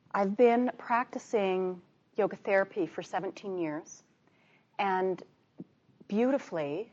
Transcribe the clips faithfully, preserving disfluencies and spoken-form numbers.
I've been practicing yoga therapy for seventeen years, and beautifully,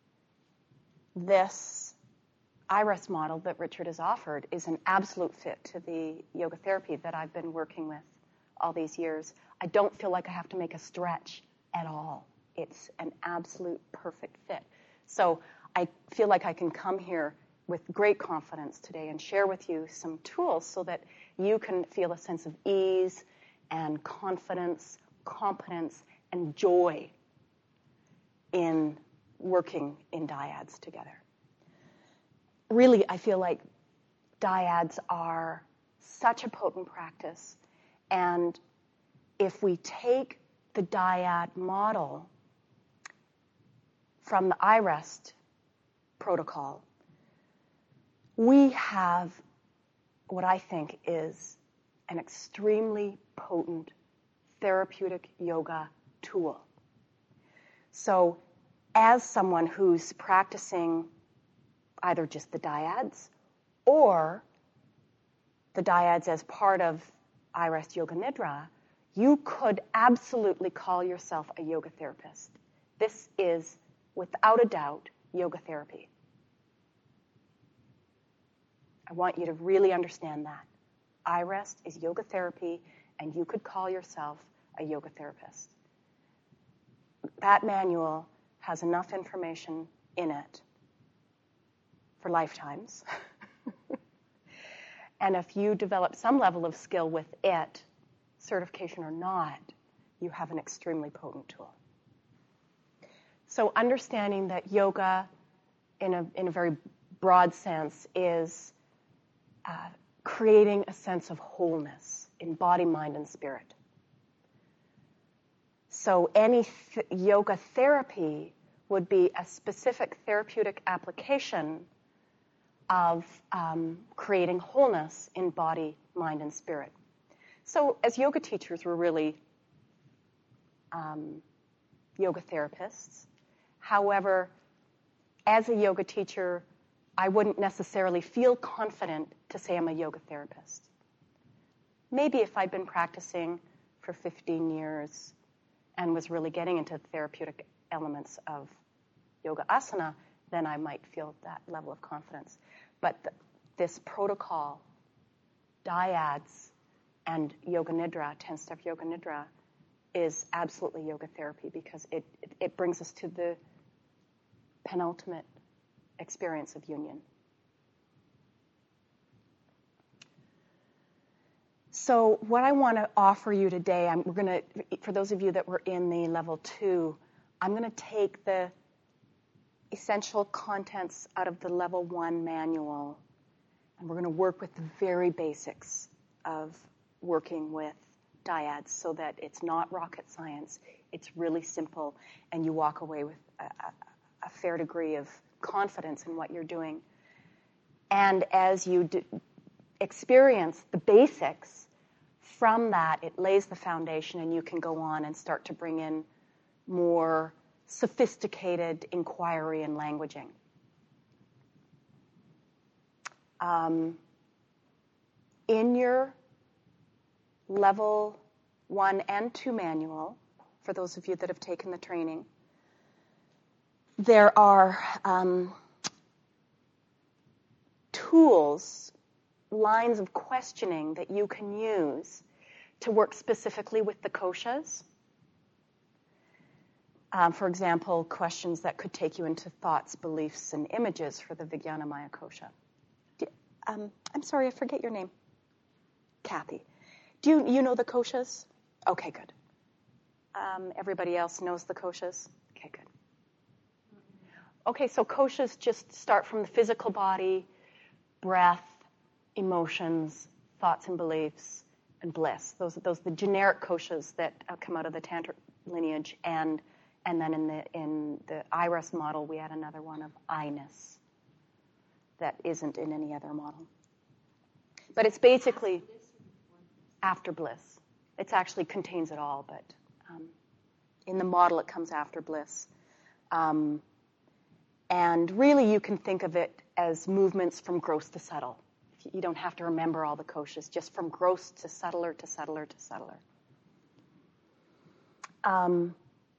this I-REST model that Richard has offered is an absolute fit to the yoga therapy that I've been working with all these years. I don't feel like I have to make a stretch at all. It's an absolute perfect fit. So I feel like I can come here with great confidence today and share with you some tools so that you can feel a sense of ease and confidence, competence, and joy in working in dyads together. Really, I feel like dyads are such a potent practice, and if we take the dyad model from the I-REST protocol, we have what I think is an extremely potent therapeutic yoga tool. So as someone who's practicing either just the dyads or the dyads as part of I-REST Yoga Nidra, you could absolutely call yourself a yoga therapist. This is, without a doubt, yoga therapy. I want you to really understand that. I-REST is yoga therapy, and you could call yourself a yoga therapist. That manual has enough information in it for lifetimes. And if you develop some level of skill with it, certification or not, you have an extremely potent tool. So understanding that yoga, in a, in a very broad sense, is uh, creating a sense of wholeness in body, mind, and spirit. So any th- yoga therapy would be a specific therapeutic application of um, creating wholeness in body, mind, and spirit. So as yoga teachers, we're really um, yoga therapists. However, as a yoga teacher, I wouldn't necessarily feel confident to say I'm a yoga therapist. Maybe if I'd been practicing for fifteen years and was really getting into the therapeutic elements of yoga asana, then I might feel that level of confidence. But the, this protocol, dyads, and yoga nidra, ten-step yoga nidra, is absolutely yoga therapy because it, it, it brings us to the penultimate experience of union. So what I want to offer you today, I'm, we're going to, for those of you that were in the level two, I'm going to take the essential contents out of the level one manual, and we're going to work with the very basics of working with dyads so that it's not rocket science, it's really simple, and you walk away with a, a, a fair degree of confidence in what you're doing. And as you do experience the basics, from that it lays the foundation, and you can go on and start to bring in more sophisticated inquiry and languaging. Um, in your level one and two manual, for those of you that have taken the training, there are um, tools, lines of questioning that you can use to work specifically with the koshas. Um, for example, questions that could take you into thoughts, beliefs, and images for the Vijnanamaya kosha. Do, um, I'm sorry, I forget your name. Kathy. Do you, you know the koshas? Okay, good. Um, everybody else knows the koshas? Okay, good. Okay, so koshas just start from the physical body, breath, emotions, thoughts and beliefs, and bliss. Those are those are the generic koshas that uh, come out of the Tantric lineage, and and then in the in the I-REST model, we add another one of I-ness that isn't in any other model. But it's basically after bliss. It actually contains it all, but um, in the model, it comes after bliss. Um, and really, you can think of it as movements from gross to subtle. You don't have to remember all the koshas, just from gross to subtler to subtler to subtler. Um,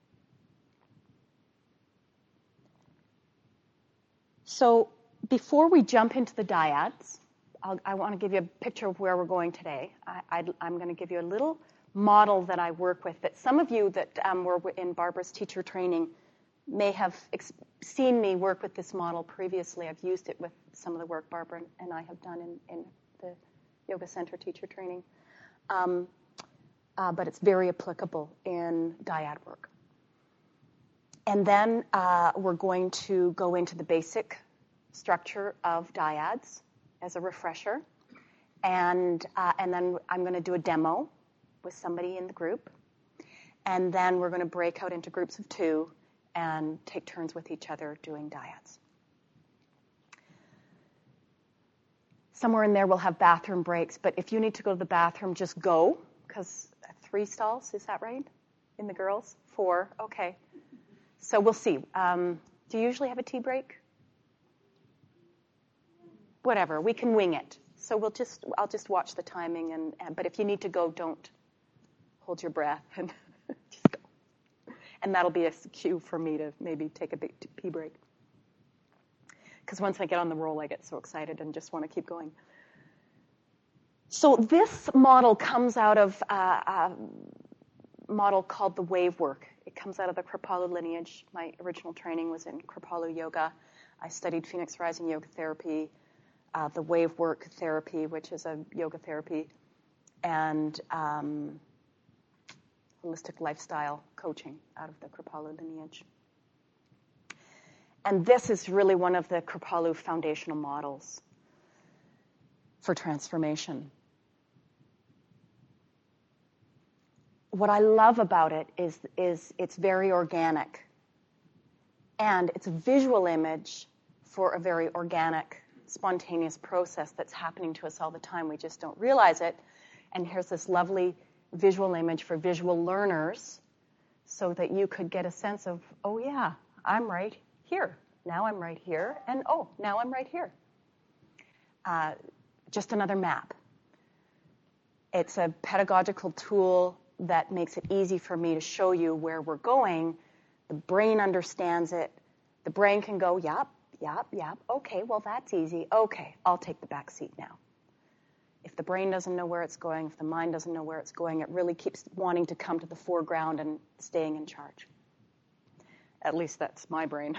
so before we jump into the dyads, I'll, I want to give you a picture of where we're going today. I, I'd, I'm going to give you a little model that I work with that some of you that um, were in Barbara's teacher training may have ex- seen me work with this model previously. I've used it with some of the work Barbara and I have done in, in the Yoga Center teacher training. Um, uh, but it's very applicable in dyad work. And then uh, we're going to go into the basic structure of dyads as a refresher. And, uh, and then I'm going to do a demo with somebody in the group. And then we're going to break out into groups of two and take turns with each other doing dyads. Somewhere in there we'll have bathroom breaks, but if you need to go to the bathroom, just go, because three stalls, is that right? In the girls? Four, okay. So we'll see. Um, do you usually have a tea break? Whatever, we can wing it. So we'll just, I'll just watch the timing, and, and but if you need to go, don't hold your breath and just go. And that'll be a cue for me to maybe take a big pee break. Because once I get on the roll, I get so excited and just want to keep going. So this model comes out of uh, a model called the wave work. It comes out of the Kripalu lineage. My original training was in Kripalu yoga. I studied Phoenix Rising yoga therapy, uh, the wave work therapy, which is a yoga therapy, and um, holistic lifestyle coaching out of the Kripalu lineage. And this is really one of the Kripalu foundational models for transformation. What I love about it is, is it's very organic. And it's a visual image for a very organic, spontaneous process that's happening to us all the time. We just don't realize it. And here's this lovely visual image for visual learners so that you could get a sense of, oh yeah, I'm right here. Now I'm right here. And oh, now I'm right here. Uh, just another map. It's a pedagogical tool that makes it easy for me to show you where we're going. The brain understands it. The brain can go, yep, yep, yep. Okay, well, that's easy. Okay, I'll take the back seat now. If the brain doesn't know where it's going, if the mind doesn't know where it's going, it really keeps wanting to come to the foreground and staying in charge. At least that's my brain.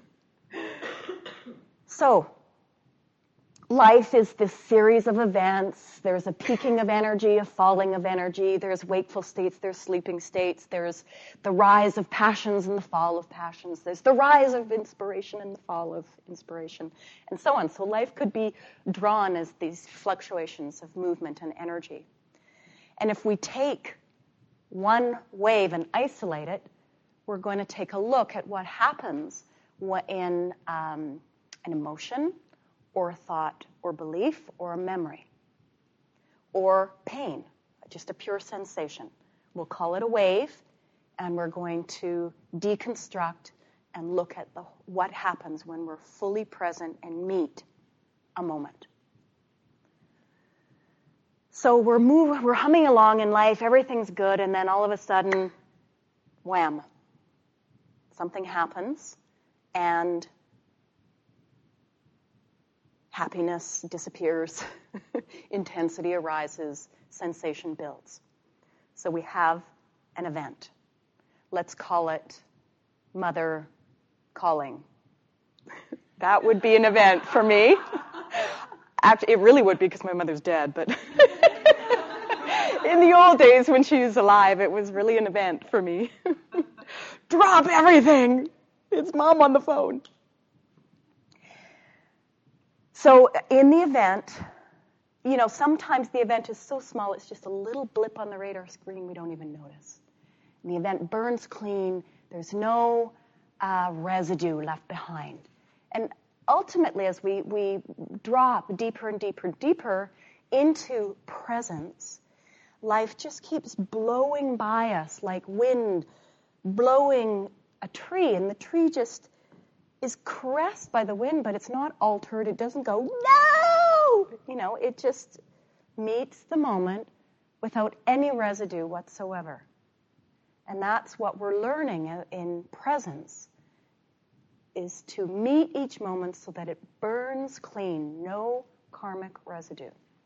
So, life is this series of events. There's a peaking of energy, a falling of energy. There's wakeful states, there's sleeping states. There's the rise of passions and the fall of passions. There's the rise of inspiration and the fall of inspiration, and so on. So life could be drawn as these fluctuations of movement and energy. And if we take one wave and isolate it, we're going to take a look at what happens in um, an emotion, or a thought, or belief, or a memory, or pain, just a pure sensation. We'll call it a wave, and we're going to deconstruct and look at the, what happens when we're fully present and meet a moment. So we're move, we're humming along in life, everything's good, and then all of a sudden, wham, something happens, and happiness disappears, intensity arises, sensation builds. So we have an event. Let's call it mother calling. That would be an event for me. Actually, it really would be because my mother's dead, but in the old days when she was alive, it was really an event for me. Drop everything! It's Mom on the phone. So in the event, you know, sometimes the event is so small, it's just a little blip on the radar screen we don't even notice. And the event burns clean. There's no uh, residue left behind. And ultimately, as we, we drop deeper and deeper and deeper into presence, life just keeps blowing by us like wind blowing a tree, and the tree just is caressed by the wind, but it's not altered. It doesn't go, no! You know, it just meets the moment without any residue whatsoever. And that's what we're learning in presence, is to meet each moment so that it burns clean, no karmic residue.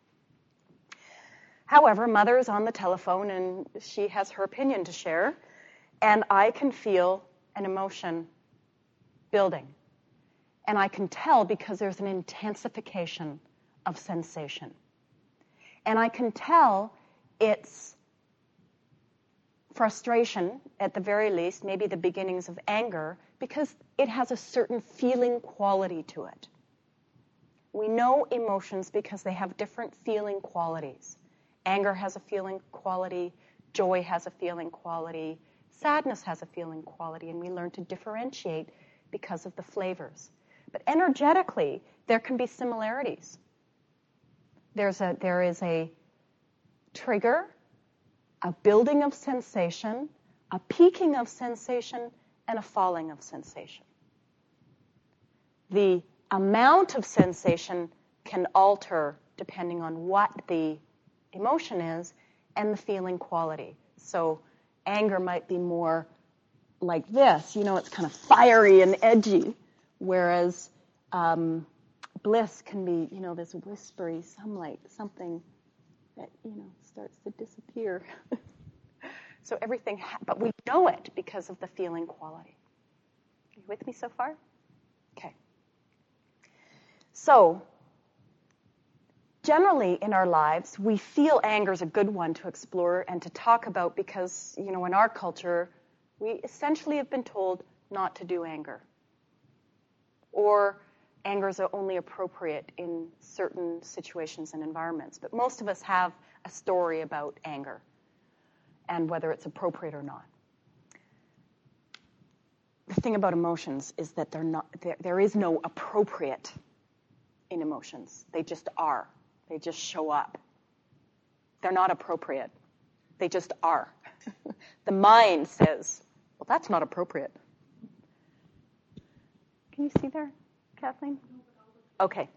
However, Mother is on the telephone and she has her opinion to share, and I can feel an emotion building. And I can tell because there's an intensification of sensation. And I can tell it's frustration, at the very least, maybe the beginnings of anger, because it has a certain feeling quality to it. We know emotions because they have different feeling qualities. Anger has a feeling quality, joy has a feeling quality, sadness has a feeling quality, and we learn to differentiate because of the flavors. But energetically, there can be similarities. There's a, there is a trigger, a building of sensation, a peaking of sensation, and a falling of sensation. The amount of sensation can alter depending on what the emotion is and the feeling quality. So anger might be more like this, you know, it's kind of fiery and edgy, whereas um, bliss can be, you know, this whispery, some like something that, you know, starts to disappear. So everything, ha- but we know it because of the feeling quality. Are you with me so far? Okay. So, generally in our lives, we feel anger is a good one to explore and to talk about because, you know, in our culture, we essentially have been told not to do anger. Or anger is only appropriate in certain situations and environments. But most of us have a story about anger and whether it's appropriate or not. The thing about emotions is that they're not, there, there is no appropriate in emotions. They just are. They just show up. They're not appropriate. They just are. The mind says, well, that's not appropriate. Can you see there, Kathleen? Okay.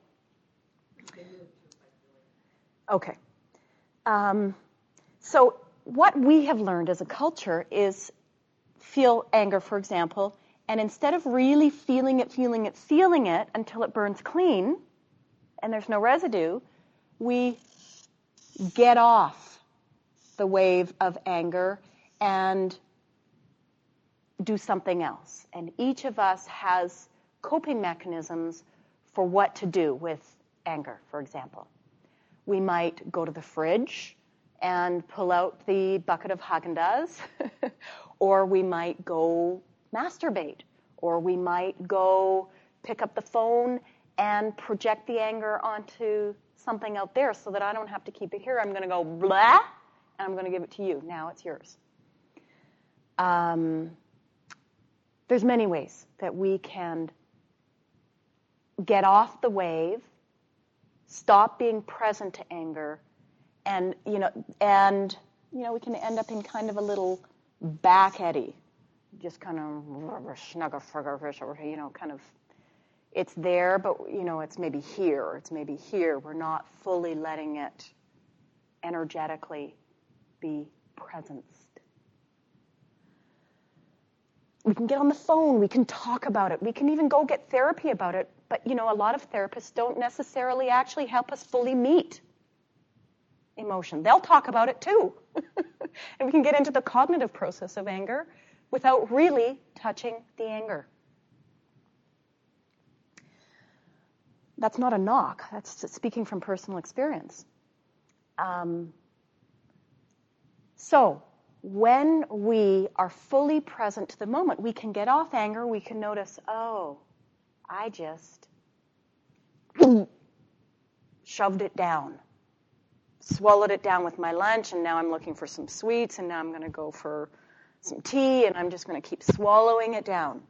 Okay. Um, so what we have learned as a culture is feel anger, for example, and instead of really feeling it, feeling it, feeling it until it burns clean and there's no residue, we get off the wave of anger and do something else. And each of us has coping mechanisms for what to do with anger, for example. We might go to the fridge and pull out the bucket of Haagen-Dazs, or we might go masturbate, or we might go pick up the phone and project the anger onto something out there so that I don't have to keep it here. I'm going to go blah, and I'm going to give it to you. Now it's yours. Um, there's many ways that we can get off the wave, stop being present to anger, and you know, and you know, we can end up in kind of a little back eddy, just kind of you know, kind of. It's there, but you know, it's maybe here. It's maybe here. We're not fully letting it energetically be presenced. We can get on the phone. We can talk about it. We can even go get therapy about it. But you know, a lot of therapists don't necessarily actually help us fully meet emotion. They'll talk about it too. And we can get into the cognitive process of anger without really touching the anger. That's not a knock. That's speaking from personal experience. Um, so, when we are fully present to the moment, we can get off anger. We can notice, oh, I just shoved it down, swallowed it down with my lunch, and now I'm looking for some sweets, and now I'm going to go for some tea, and I'm just going to keep swallowing it down.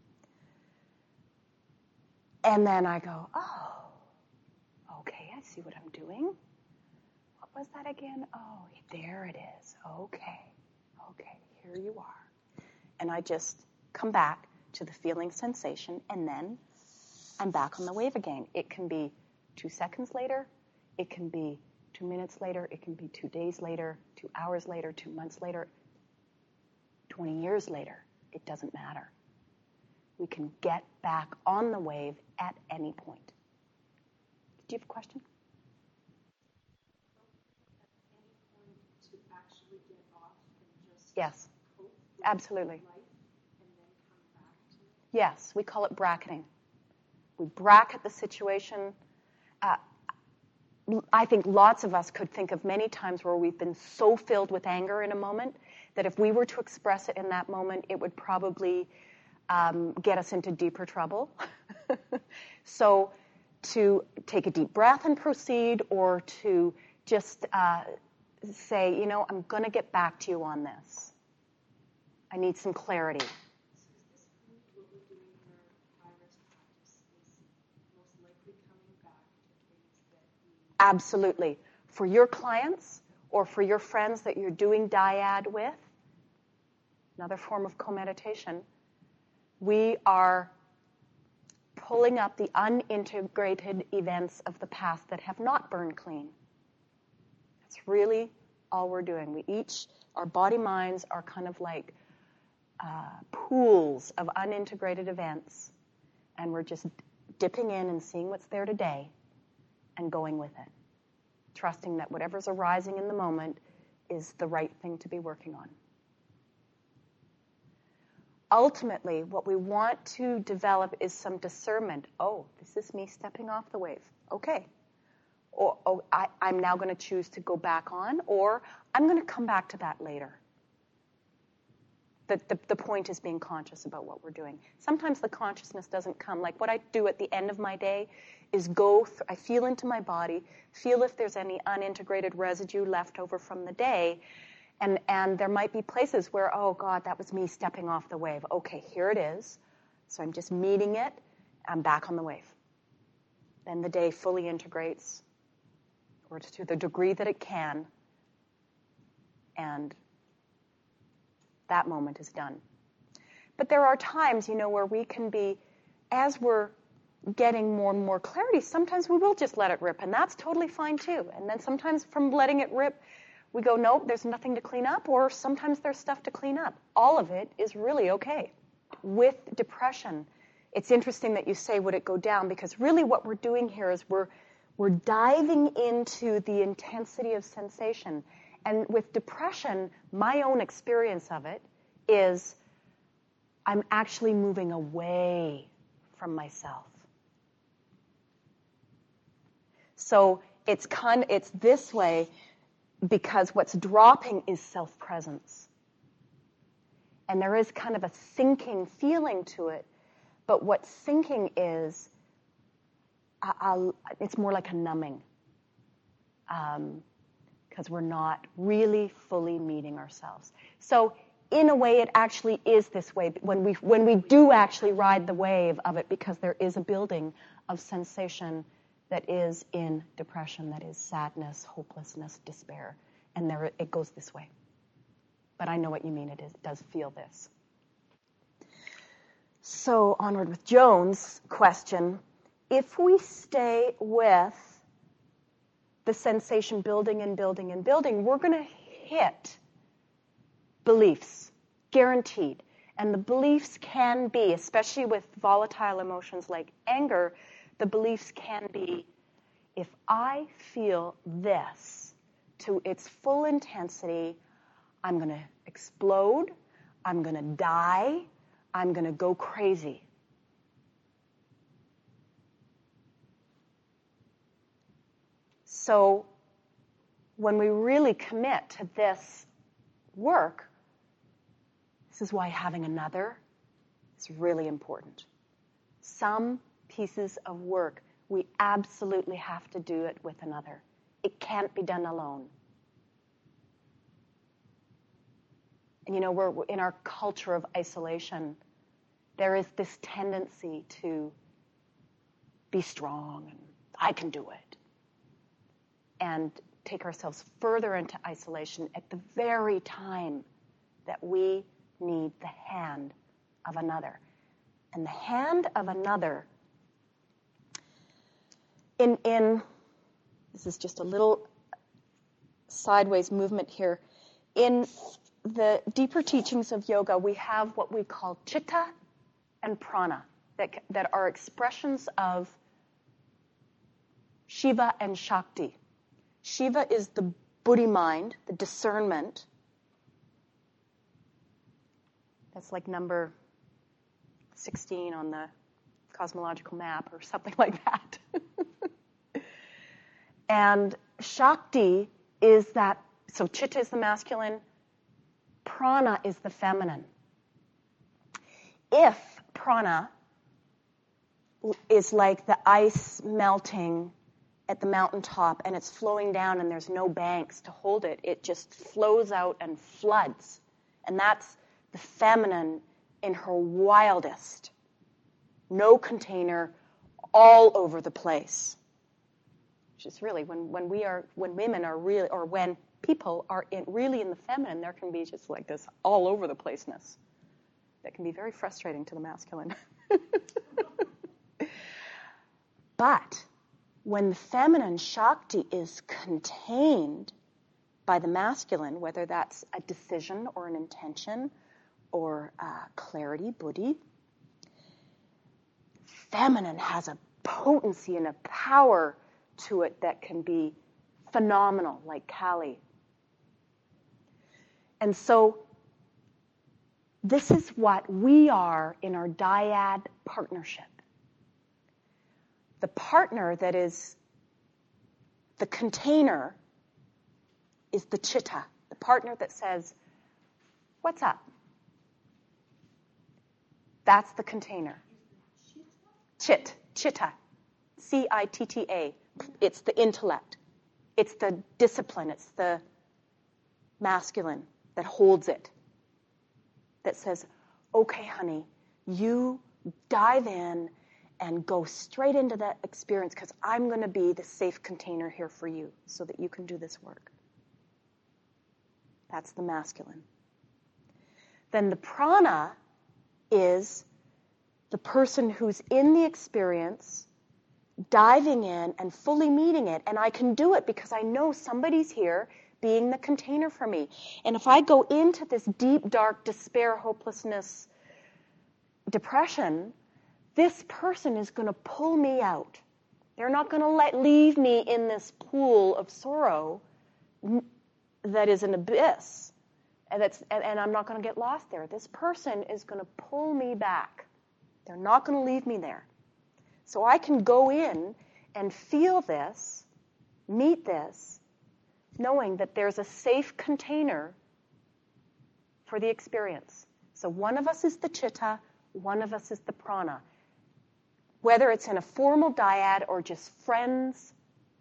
And then I go, oh, okay, I see what I'm doing. What was that again? Oh, there it is. Okay, okay, here you are. And I just come back to the feeling sensation, and then I'm back on the wave again. It can be two seconds later. It can be two minutes later. It can be two days later, two hours later, two months later, twenty years later. It doesn't matter. We can get back on the wave at any point. Do you have a question? To actually get off and just Yes, cope with absolutely. life and then come back to it? Yes, we call it bracketing. We bracket the situation. Uh, I think lots of us could think of many times where we've been so filled with anger in a moment that if we were to express it in that moment, it would probably um, get us into deeper trouble. So to take a deep breath and proceed, or to just uh, say, you know, I'm going to get back to you on this. I need some clarity. So is this proof what we're doing in our iris practice is most likely coming back to things that we... Absolutely. For your clients or for your friends that you're doing dyad with, another form of co-meditation, we are pulling up the unintegrated events of the past that have not burned clean. That's really all we're doing. We each, our body minds are kind of like uh, pools of unintegrated events, and we're just dipping in and seeing what's there today and going with it, trusting that whatever's arising in the moment is the right thing to be working on. Ultimately, what we want to develop is some discernment. Oh, this is me stepping off the wave. Okay. Or oh, I, I'm now going to choose to go back on, or I'm going to come back to that later. The, the, the point is being conscious about what we're doing. Sometimes the consciousness doesn't come. Like what I do at the end of my day is go, th- I feel into my body, feel if there's any unintegrated residue left over from the day. And and there might be places where, oh, God, that was me stepping off the wave. Okay, here it is. So I'm just meeting it. I'm back on the wave. Then the day fully integrates, or to the degree that it can, and that moment is done. But there are times, you know, where we can be, as we're getting more and more clarity, sometimes we will just let it rip, and that's totally fine too. And then sometimes from letting it rip, we go, nope, there's nothing to clean up, or sometimes there's stuff to clean up. All of it is really okay. With depression, it's interesting that you say, would it go down? Because really what we're doing here is we're we're diving into the intensity of sensation. And with depression, my own experience of it is I'm actually moving away from myself. So it's kind of, it's this way, because what's dropping is self-presence. And there is kind of a sinking feeling to it. But what sinking is, I- I'll, it's more like a numbing. Um, because we're not really fully meeting ourselves. So in a way, it actually is this way when we when we do actually ride the wave of it, because there is a building of sensation that is in depression, that is sadness, hopelessness, despair. And there it goes this way. But I know what you mean. It is, does feel this. So onward with Joan's question. If we stay with the sensation building and building and building, we're going to hit beliefs, guaranteed. And the beliefs can be, especially with volatile emotions like anger, the beliefs can be, if I feel this to its full intensity, I'm going to explode, I'm going to die, I'm going to go crazy. So when we really commit to this work, this is why having another is really important. Some pieces of work, we absolutely have to do it with another. It can't be done alone. And you know, we're in our culture of isolation, there is this tendency to be strong and I can do it. And take ourselves further into isolation at the very time that we need the hand of another. And the hand of another, in in This is just a little sideways movement here. In the deeper teachings of yoga, we have what we call chitta and prana, that, that are expressions of Shiva and Shakti. Shiva is the buddhi mind, the discernment. That's like number sixteen on the cosmological map or something like that. And Shakti is that, so chitta is the masculine, prana is the feminine. If prana is like the ice melting at the mountaintop and it's flowing down and there's no banks to hold it, it just flows out and floods. And that's the feminine in her wildest. No container, all over the place. Which is really, when, when we are, when women are really, or when people are in, really in the feminine, there can be just like this all over the placeness that can be very frustrating to the masculine. But when the feminine Shakti is contained by the masculine, whether that's a decision or an intention or uh, clarity, buddhi, feminine has a potency and a power to it that can be phenomenal, like Kali. And so this is what we are in our dyad partnership. The partner that is the container is the chitta, the partner that says, what's up? That's the container. Chit, chitta, C I T T A. It's the intellect. It's the discipline. It's the masculine that holds it. That says, okay, honey, you dive in and go straight into that experience because I'm going to be the safe container here for you so that you can do this work. That's the masculine. Then the prana is the person who's in the experience, diving in and fully meeting it. And I can do it because I know somebody's here being the container for me. And if I go into this deep, dark despair, hopelessness, depression, this person is going to pull me out. They're not going to let leave me in this pool of sorrow that is an abyss, and that's and, and I'm not going to get lost there. This person is going to pull me back. They're not going to leave me there. So I can go in and feel this, meet this, knowing that there's a safe container for the experience. So one of us is the chitta, one of us is the prana. Whether it's in a formal dyad or just friends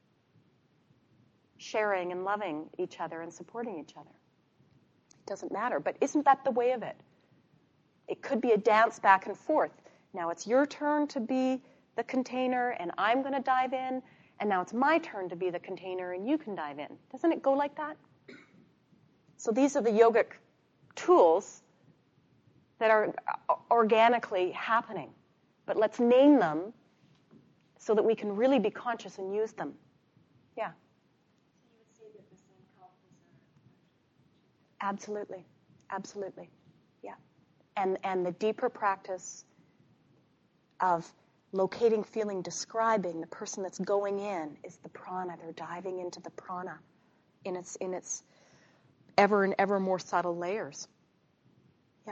sharing and loving each other and supporting each other. It doesn't matter, but isn't that the way of it? It could be a dance back and forth. Now it's your turn to be the container and I'm going to dive in, and now it's my turn to be the container and you can dive in. Doesn't it go like that? So these are the yogic tools that are organically happening. But let's name them so that we can really be conscious and use them. Yeah. So you would say that the sankalpas are Absolutely. Absolutely. Yeah. And and the deeper practice of locating, feeling, describing the person that's going in is the prana. They're diving into the prana in its in its ever and ever more subtle layers. Yeah.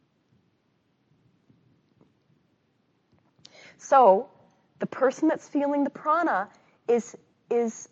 So the person that's feeling the prana is is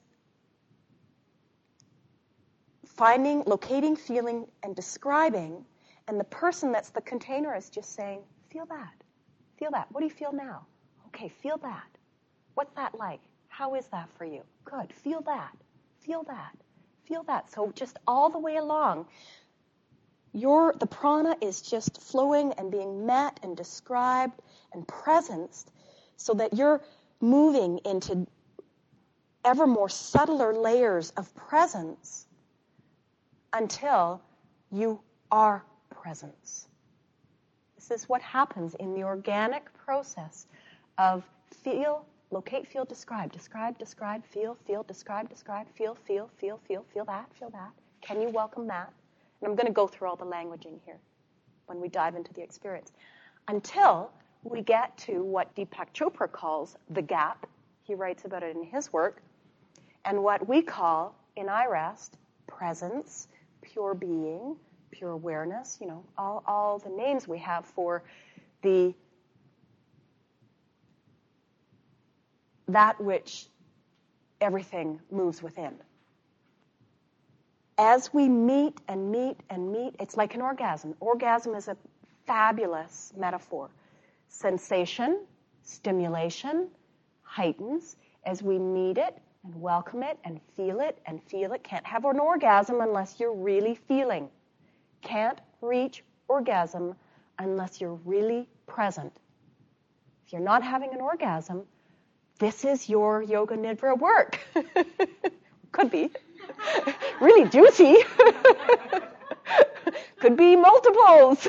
finding, locating, feeling, and describing, and the person that's the container is just saying, feel that. Feel that. What do you feel now? Okay, feel that. What's that like? How is that for you? Good. Feel that. Feel that. Feel that. So just all the way along, your the prana is just flowing and being met and described and presenced so that you're moving into ever more subtler layers of presence until you are presence. This is what happens in the organic process of feel, Locate, feel, describe. Describe, describe, feel, feel, describe, describe, feel, feel, feel, feel, feel that, feel that. Can you welcome that? And I'm going to go through all the languaging here when we dive into the experience. Until we get to what Deepak Chopra calls the gap. He writes about it in his work. And what we call, in iRest, presence, pure being, pure awareness, you know, all, all the names we have for the that which everything moves within. As we meet and meet and meet, it's like an orgasm. Orgasm is a fabulous metaphor. Sensation, stimulation, heightens as we meet it and welcome it and feel it and feel it. Can't have an orgasm unless you're really feeling. Can't reach orgasm unless you're really present. If you're not having an orgasm, this is your Yoga Nidra work. Could be. Really juicy. Could be multiples.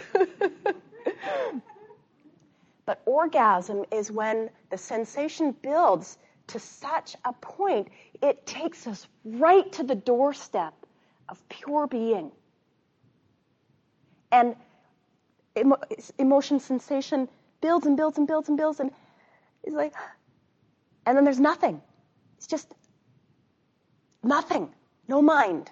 But orgasm is when the sensation builds to such a point, it takes us right to the doorstep of pure being. And emo- emotion sensation builds and builds and builds and builds, and it's like, and then there's nothing. It's just nothing. No mind.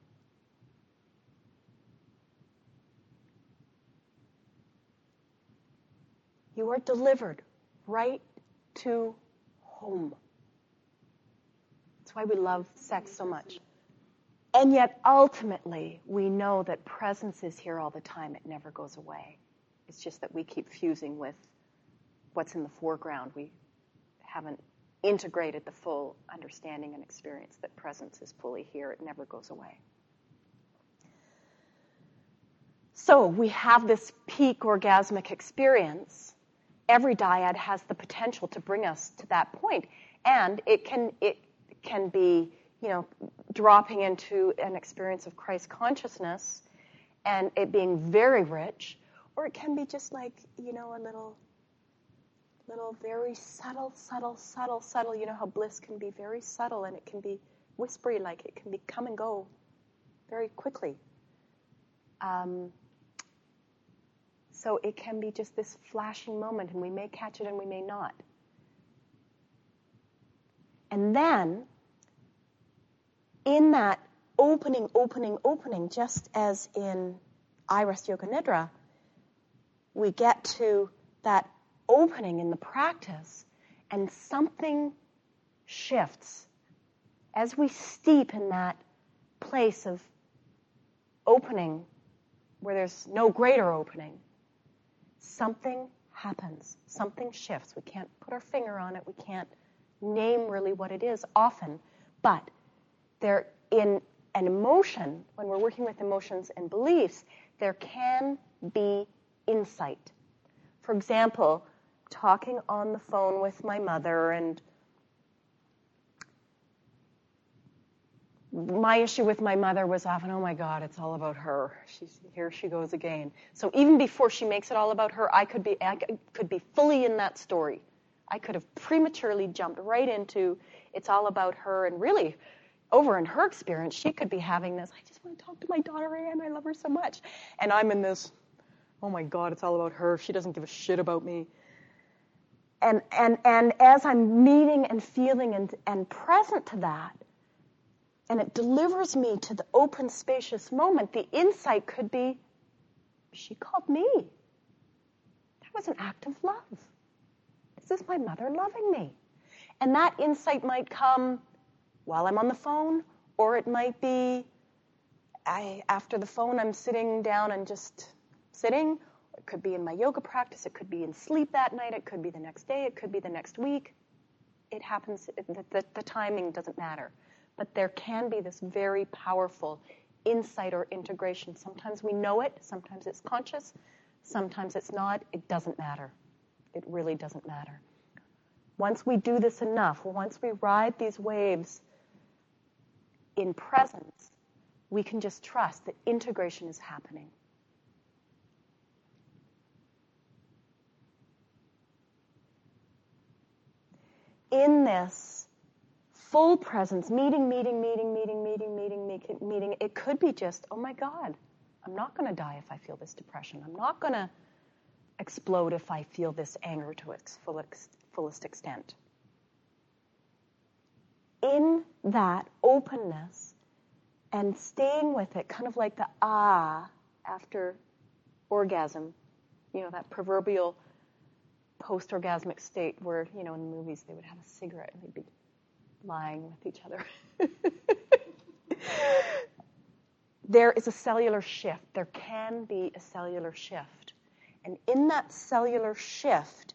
You are delivered right to home. That's why we love sex so much. And yet, ultimately, we know that presence is here all the time. It never goes away. It's just that we keep fusing with what's in the foreground. We haven't integrated the full understanding and experience that presence is fully here. It never goes away. So we have this peak orgasmic experience. Every dyad has the potential to bring us to that point. And it can it can be, you know, dropping into an experience of Christ consciousness and it being very rich, or it can be just like, you know, a little little very subtle, subtle, subtle, subtle. You know how bliss can be very subtle and it can be whispery, like it can be come and go very quickly. Um, so it can be just this flashing moment, and we may catch it and we may not. And then, in that opening, opening, opening, just as in iRest Yoga Nidra, we get to that opening in the practice, and something shifts. As we steep in that place of opening, where there's no greater opening, something happens. Something shifts. We can't put our finger on it. We can't name really what it is often. But there, in an emotion, when we're working with emotions and beliefs, there can be insight. For example, talking on the phone with my mother, and my issue with my mother was often, oh my God, it's all about her. She's here she goes again. So even before she makes it all about her, I could be I could be fully in that story. I could have prematurely jumped right into it's all about her, and really, over in her experience, she could be having this, I just want to talk to my daughter Anne, I love her so much. And I'm in this, oh my God, it's all about her. She doesn't give a shit about me. And and and as I'm meeting and feeling and, and present to that, and it delivers me to the open, spacious moment, the insight could be, she called me. That was an act of love. This is my mother loving me. And that insight might come while I'm on the phone, or it might be I, after the phone I'm sitting down and just sitting. It could be in my yoga practice. It could be in sleep that night. It could be the next day. It could be the next week. It happens. The, the, the timing doesn't matter. But there can be this very powerful insight or integration. Sometimes we know it. Sometimes it's conscious. Sometimes it's not. It doesn't matter. It really doesn't matter. Once we do this enough, once we ride these waves in presence, we can just trust that integration is happening. in this full presence, meeting, meeting, meeting, meeting, meeting, meeting, meeting, meeting, it could be just, oh my God, I'm not going to die if I feel this depression. I'm not going to explode if I feel this anger to its full ex- fullest extent. In that openness and staying with it, kind of like the ah after orgasm, you know, that proverbial post-orgasmic state where, you know, in the movies they would have a cigarette and they'd be lying with each other. There is a cellular shift. There can be a cellular shift. And in that cellular shift,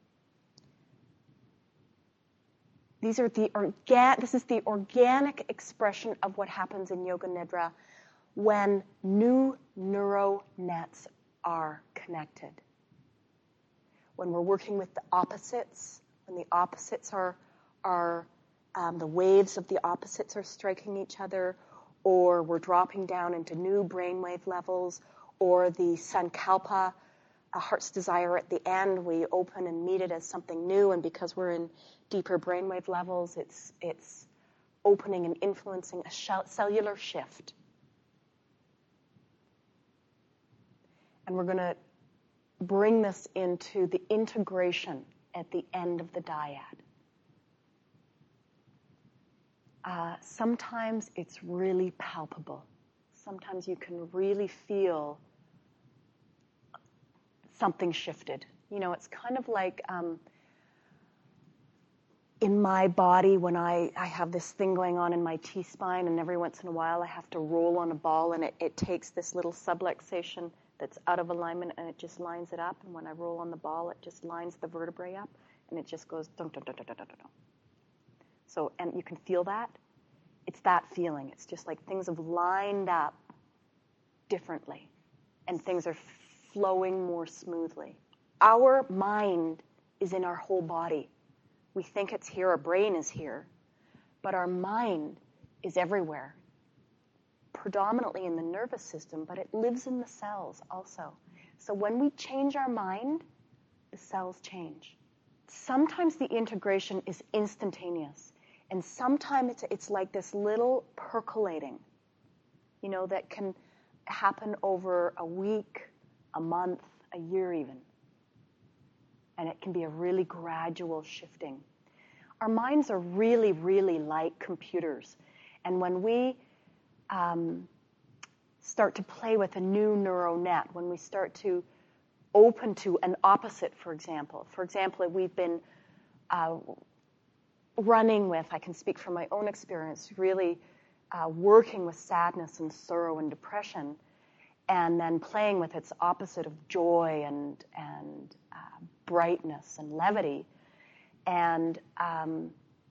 these are the organ- this is the organic expression of what happens in Yoga Nidra when new neural nets are connected. When we're working with the opposites, when the opposites are, are um, the waves of the opposites are striking each other, or we're dropping down into new brainwave levels, or the Sankalpa, a heart's desire at the end, we open and meet it as something new, and because we're in deeper brainwave levels, it's it's opening and influencing a shell, cellular shift. And we're going to bring this into the integration at the end of the dyad. Uh, sometimes it's really palpable. Sometimes you can really feel something shifted. You know, it's kind of like um, in my body when I, I have this thing going on in my T-spine, and every once in a while I have to roll on a ball, and it, it takes this little subluxation that's out of alignment, and it just lines it up. And when I roll on the ball, it just lines the vertebrae up, and it just goes dun dun dun dun dun dun dun. So, and you can feel that. It's that feeling. It's just like things have lined up differently, and things are flowing more smoothly. Our mind is in our whole body. We think it's here, our brain is here, but our mind is everywhere. Predominantly in the nervous system, but it lives in the cells also. So when we change our mind, the cells change. Sometimes the integration is instantaneous, and sometimes it's, it's like this little percolating, you know, that can happen over a week, a month, a year even. And it can be a really gradual shifting. Our minds are really, really like computers. And when we um, start to play with a new neural net, when we start to open to an opposite, for example. For example, we've been uh, running with, I can speak from my own experience, really uh, working with sadness and sorrow and depression, and then playing with its opposite of joy and, and uh, brightness and levity. And um,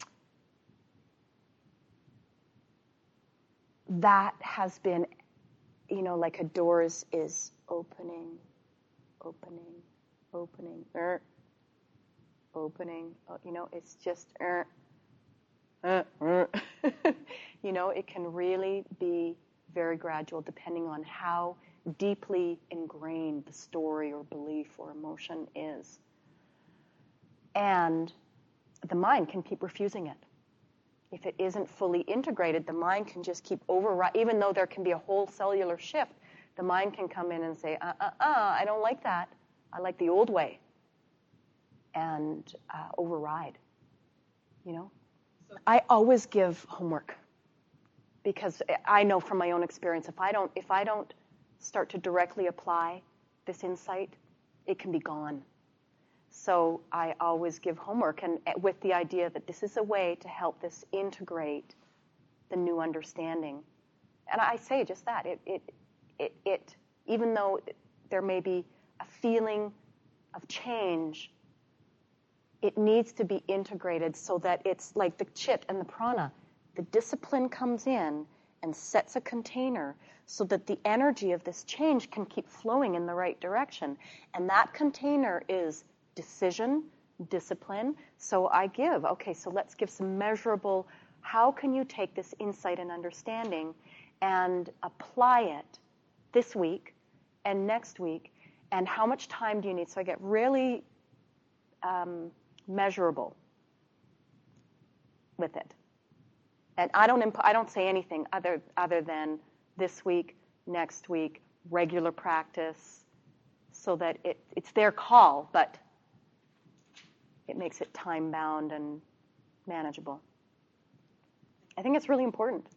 that has been, you know, like a door is, is opening, opening, opening, er, opening. Oh, you know, it's just, er, uh, er. You know, it can really be very gradual depending on how deeply ingrained the story or belief or emotion is. And the mind can keep refusing it. If it isn't fully integrated, the mind can just keep overriding, even though there can be a whole cellular shift, the mind can come in and say, uh, uh, uh, I don't like that. I like the old way. And uh, override, you know? I always give homework because I know from my own experience, if I don't, if I don't start to directly apply this insight, it can be gone. So I always give homework, and with the idea that this is a way to help this integrate the new understanding. And I say just that. It, it, it, it, even though there may be a feeling of change, it needs to be integrated so that it's like the chit and the prana. The discipline comes in and sets a container so that the energy of this change can keep flowing in the right direction. And that container is decision, discipline. So I give, okay, so let's give some measurable, how can you take this insight and understanding and apply it this week and next week, and how much time do you need? So I get really um, measurable. with it. And I don't imp- I don't say anything other other than this week, next week, regular practice, so that it, it's their call, but it makes it time-bound and manageable. I think it's really important.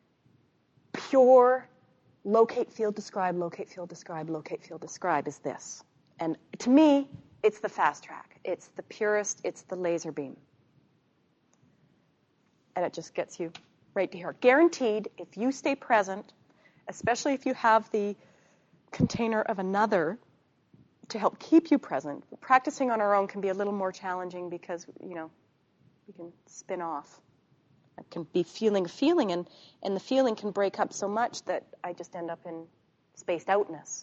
Pure locate, field, describe, locate, field, describe, locate, field, describe is this. And to me, it's the fast track. It's the purest, it's the laser beam. And it just gets you right to here. Guaranteed, if you stay present, especially if you have the container of another to help keep you present, practicing on our own can be a little more challenging because, you know, we can spin off. It can be feeling a feeling, and, and the feeling can break up so much that I just end up in spaced outness.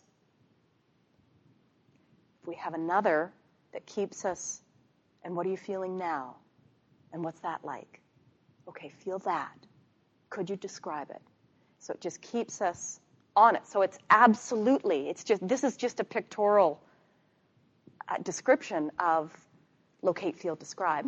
If we have another that keeps us, and what are you feeling now? And what's that like? Okay, feel that. Could you describe it? So it just keeps us on it. So it's absolutely, it's just, this is just a pictorial uh, description of locate, field, describe,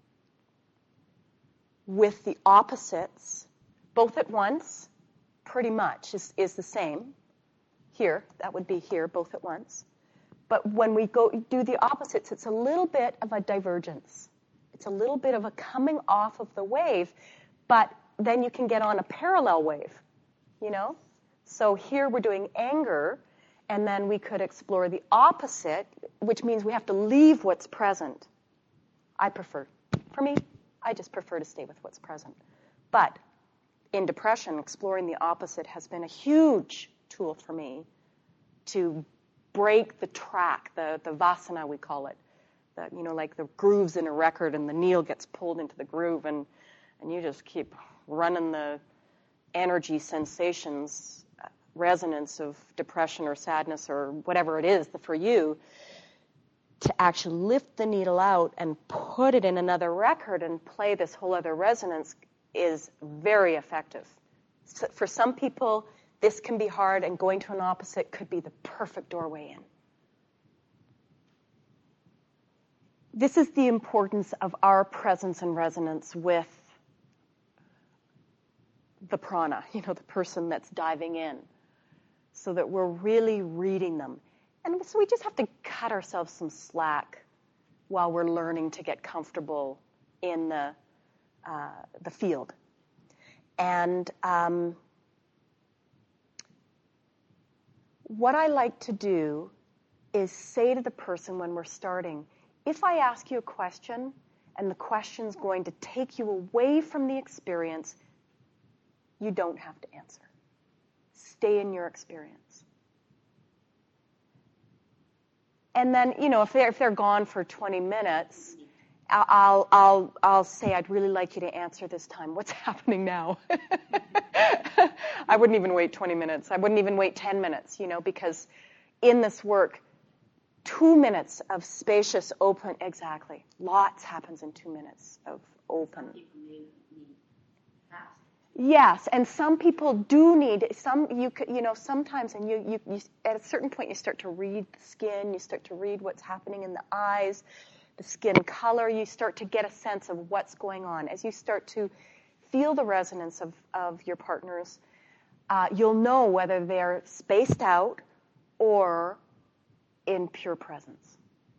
with the opposites, both at once, pretty much is, is the same. Here, that would be here, both at once. But when we go do the opposites, it's a little bit of a divergence. It's a little bit of a coming off of the wave, but then you can get on a parallel wave, you know? So here we're doing anger, and then we could explore the opposite, which means we have to leave what's present. I prefer, for me, I just prefer to stay with what's present. But in depression, exploring the opposite has been a huge tool for me to break the track, the, the vasana we call it. The, you know, like the grooves in a record and the needle gets pulled into the groove and, and you just keep running the energy sensations, uh, resonance of depression or sadness or whatever it is for you, to actually lift the needle out and put it in another record and play this whole other resonance is very effective. So for some people, this can be hard, and going to an opposite could be the perfect doorway in. This is the importance of our presence and resonance with the prana, you know, the person that's diving in, so that we're really reading them. And so we just have to cut ourselves some slack while we're learning to get comfortable in the uh, the field. And um, what I like to do is say to the person when we're starting, if I ask you a question and the question's going to take you away from the experience, you don't have to answer. Stay in your experience. And then, you know, if they're, if they're gone for twenty minutes, I'll, I'll, I'll say, I'd really like you to answer this time. What's happening now? I wouldn't even wait twenty minutes. I wouldn't even wait ten minutes, you know, because in this work, two minutes of spacious, open, exactly. Lots happens in two minutes of open. Some people need, need fast. Yes, and some people do need some. You could, you know, sometimes, and you, you, you, at a certain point, you start to read the skin. You start to read what's happening in the eyes, the skin color. You start to get a sense of what's going on as you start to feel the resonance of of your partners. Uh, you'll know whether they're spaced out or in pure presence.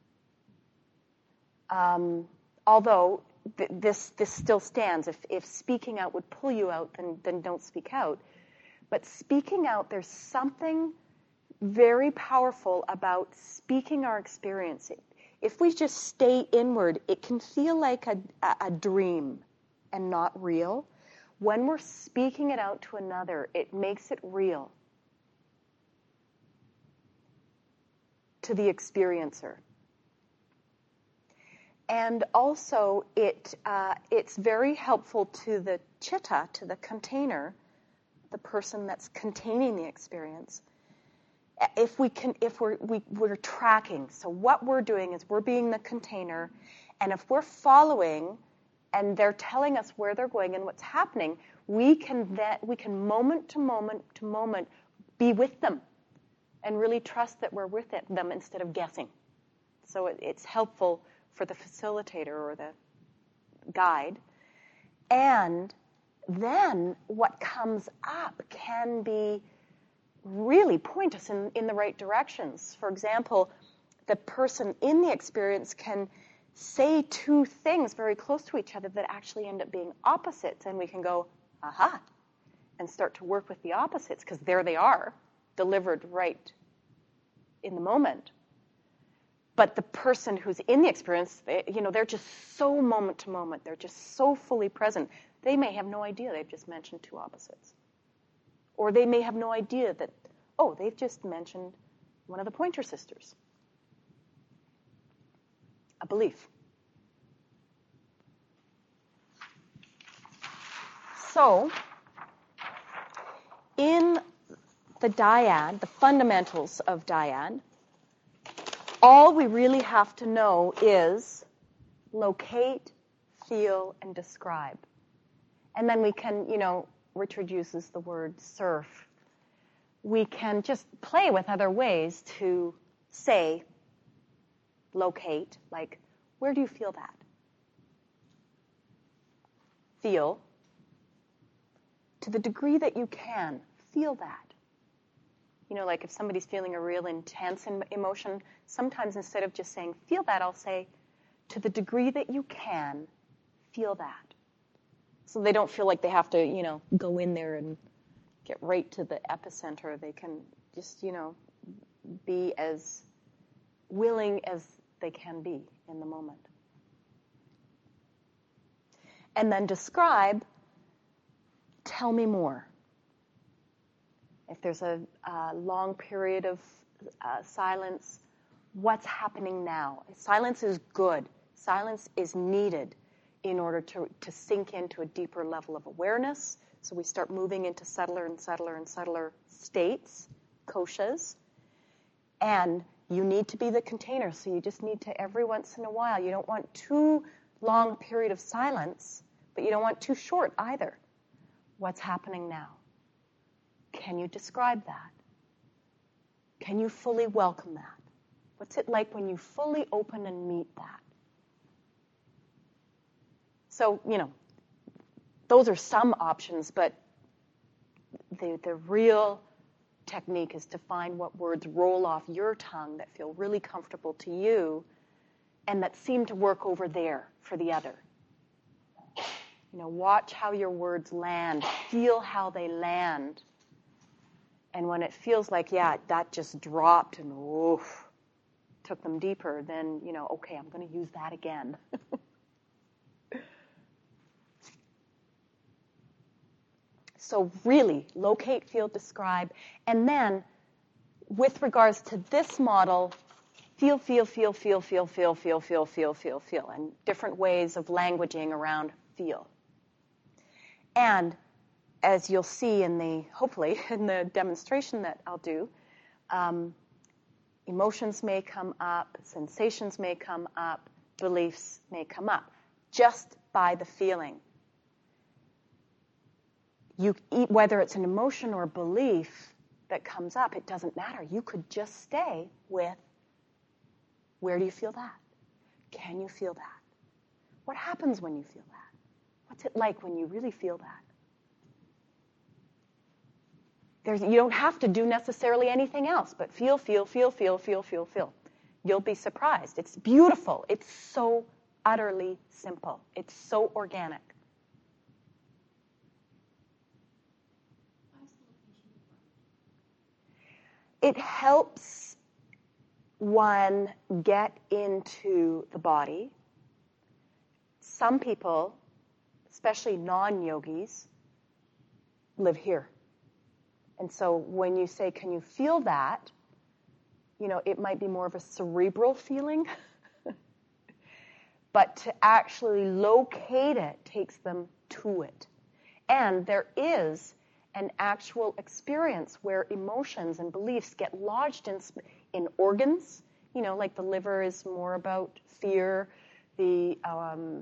Um, although. This this still stands. If if speaking out would pull you out, then then don't speak out. But speaking out, there's something very powerful about speaking our experience. If we just stay inward, it can feel like a, a, a dream and not real. When we're speaking it out to another, it makes it real to the experiencer. And also, it uh, it's very helpful to the chitta, to the container, the person that's containing the experience. If we can, if we're we, we're tracking, so what we're doing is we're being the container, and if we're following, and they're telling us where they're going and what's happening, we can that we can moment to moment to moment be with them, and really trust that we're with it, them instead of guessing. So it, it's helpful for the facilitator or the guide. And then what comes up can be really point us in, in the right directions. For example, the person in the experience can say two things very close to each other that actually end up being opposites, and we can go, aha, and start to work with the opposites, because there they are, delivered right in the moment. But the person who's in the experience, they, you know, they're just so moment to moment. They're just so fully present. They may have no idea they've just mentioned two opposites. Or they may have no idea that, oh, they've just mentioned one of the Pointer Sisters. A belief. So, in the dyad, the fundamentals of dyad, all we really have to know is locate, feel, and describe. And then we can, you know, Richard uses the word surf. We can just play with other ways to say, locate, like, where do you feel that? Feel. To the degree that you can, feel that. You know, like if somebody's feeling a real intense emotion, sometimes instead of just saying, feel that, I'll say, to the degree that you can, feel that. So they don't feel like they have to, you know, go in there and get right to the epicenter. They can just, you know, be as willing as they can be in the moment. And then describe, tell me more. If there's a, a long period of uh, silence, what's happening now? Silence is good. Silence is needed in order to, to sink into a deeper level of awareness. So we start moving into subtler and subtler and subtler states, koshas. And you need to be the container, so you just need to, every once in a while, you don't want too long period of silence, but you don't want too short either. What's happening now? Can you describe that? Can you fully welcome that? What's it like when you fully open and meet that? So, you know, those are some options, but the, the real technique is to find what words roll off your tongue that feel really comfortable to you and that seem to work over there for the other. You know, watch how your words land. Feel how they land. And when it feels like, yeah, that just dropped and oof, took them deeper, then, you know, okay, I'm going to use that again. So really, locate, feel, describe. And then, with regards to this model, feel, feel, feel, feel, feel, feel, feel, feel, feel, feel, feel, and different ways of languaging around feel. And as you'll see in the, hopefully, in the demonstration that I'll do, um, emotions may come up, sensations may come up, beliefs may come up, just by the feeling. You, whether it's an emotion or a belief that comes up, it doesn't matter. You could just stay with, where do you feel that? Can you feel that? What happens when you feel that? What's it like when you really feel that? There's, you don't have to do necessarily anything else, but feel, feel, feel, feel, feel, feel, feel. You'll be surprised. It's beautiful. It's so utterly simple. It's so organic. It helps one get into the body. Some people, especially non-yogis, live here. And so when you say, can you feel that? You know, it might be more of a cerebral feeling. But to actually locate it takes them to it. And there is an actual experience where emotions and beliefs get lodged in, in organs. You know, like the liver is more about fear. The um,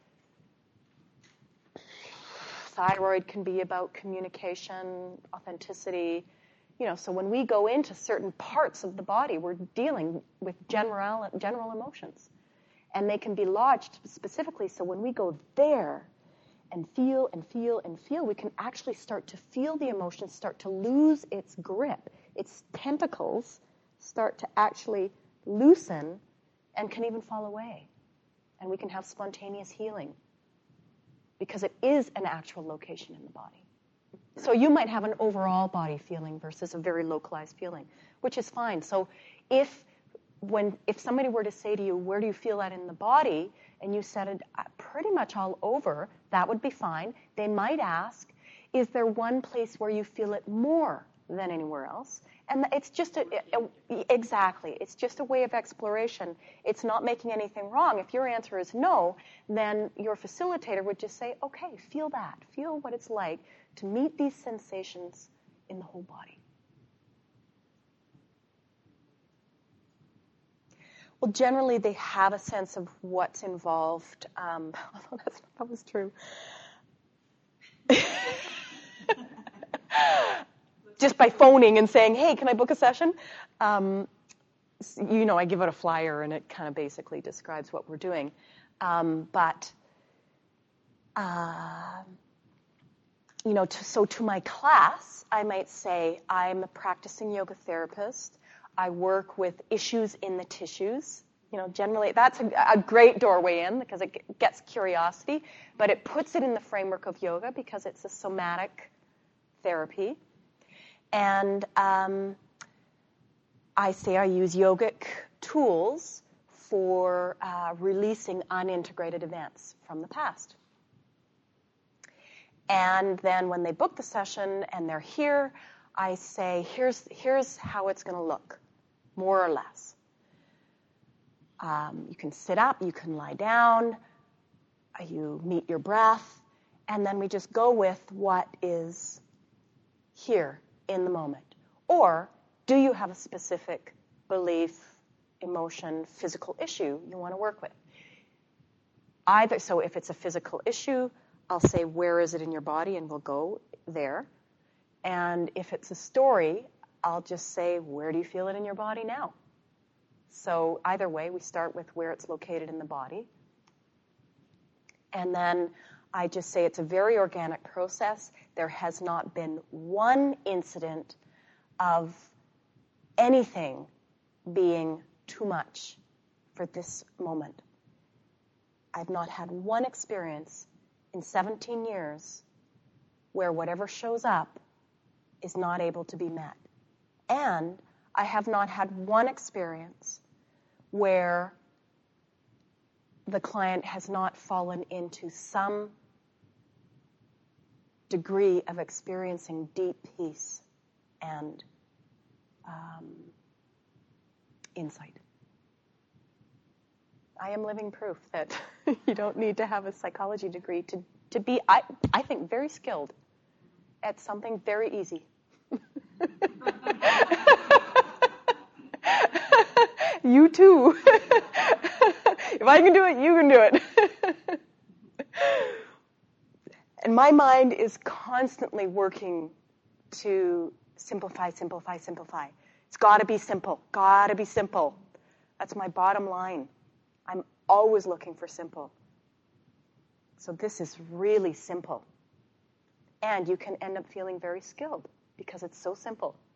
thyroid can be about communication, authenticity. You know, so when we go into certain parts of the body, we're dealing with general general emotions. And they can be lodged specifically. So when we go there, and feel and feel and feel, we can actually start to feel the emotion start to lose its grip. Its tentacles start to actually loosen and can even fall away. And we can have spontaneous healing because it is an actual location in the body. So you might have an overall body feeling versus a very localized feeling, which is fine. So if when if somebody were to say to you, where do you feel that in the body? And you said it pretty much all over, that would be fine. They might ask, is there one place where you feel it more than anywhere else? And it's just a, a, exactly, it's just a way of exploration. It's not making anything wrong. If your answer is no, then your facilitator would just say, okay, feel that. Feel what it's like to meet these sensations in the whole body. Well, generally they have a sense of what's involved. Um, although that's not always true. Just by phoning and saying, hey, can I book a session? Um, you know, I give out a flyer and it kind of basically describes what we're doing. Um, but, uh, you know, to, so to my class, I might say, I'm a practicing yoga therapist. I work with issues in the tissues. You know, generally, that's a, a great doorway in because it gets curiosity, but it puts it in the framework of yoga because it's a somatic therapy. And um, I say I use yogic tools for uh, releasing unintegrated events from the past. And then when they book the session and they're here, I say, here's, here's how it's going to look, more or less. Um, you can sit up, you can lie down, uh, you meet your breath, and then we just go with what is here in the moment. Or do you have a specific belief, emotion, physical issue you want to work with? Either, so if it's a physical issue, I'll say, where is it in your body? And we'll go there. And if it's a story, I'll just say, where do you feel it in your body now? So either way, we start with where it's located in the body. And then I just say it's a very organic process. There has not been one incident of anything being too much for this moment. I've not had one experience in seventeen years where whatever shows up is not able to be met. And I have not had one experience where the client has not fallen into some degree of experiencing deep peace and um, insight. I am living proof that you don't need to have a psychology degree to, to be, I, I think, very skilled at something very easy. You too. If I can do it, you can do it. And my mind is constantly working to simplify, simplify, simplify. It's got to be simple. Got to be simple. That's my bottom line. I'm always looking for simple. So this is really simple. And you can end up feeling very skilled because it's so simple.